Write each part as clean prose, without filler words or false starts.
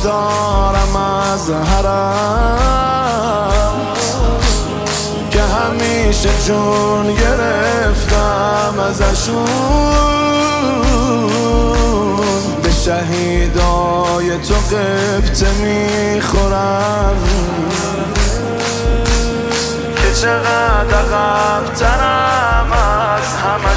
دارم از حرم که همیشه جون گرفتم ازشون، به شهیدای تو قبطه میخورم که چقدر عقب‌ترم از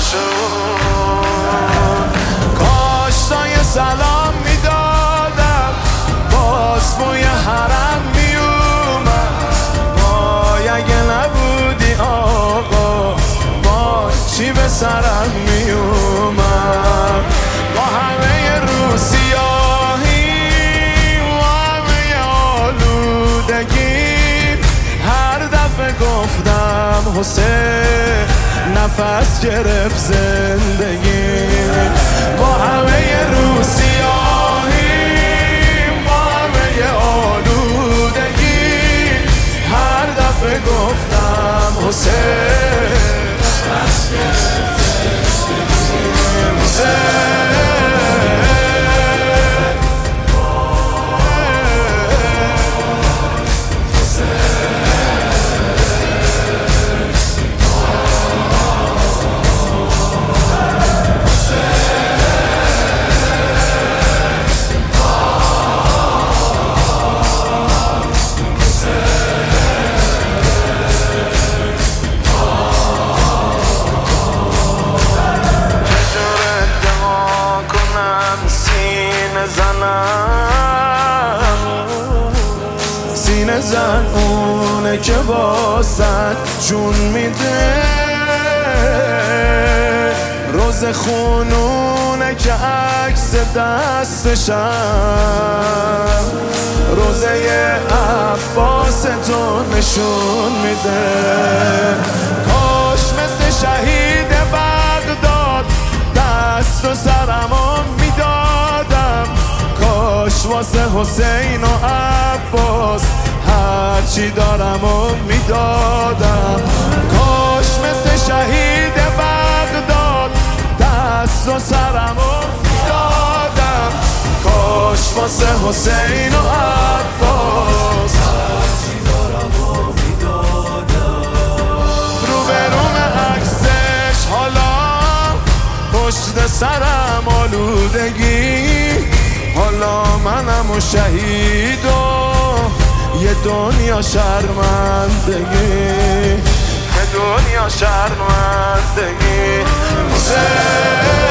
همشون. کاش تا یه سلام میدادم باز بوی حرم میومد، وای اگه نبودی آقا وای چی به سرم میومد. با همه رو سیاهی و همه آلودگی هر دفعه گفتم حسین نفس گرفت زندگی. با همه رو سیاهی با همه آلودگی هر دفعه گفتم حسین نفس گرفت زندگی. سینه زن اونه که واسد جون میده، روز خونونه که عکس دستشم روزه عباس تو نشون میده. کاش مثل شهید بغداد دست و سرمو میدادم، کاش واسه حسین و عباس هرچی دارم و میدادم. کاش مثل شهید بغداد دست و سرم و میدادم، کاش واسه حسین و عباس هرچی دارم و میدادم. روبروم عکسش حالا پشت سرم آلودگی، حالا منم و شهید و یه دنیا شرمندگی، یه دنیا شرمندگی. حسین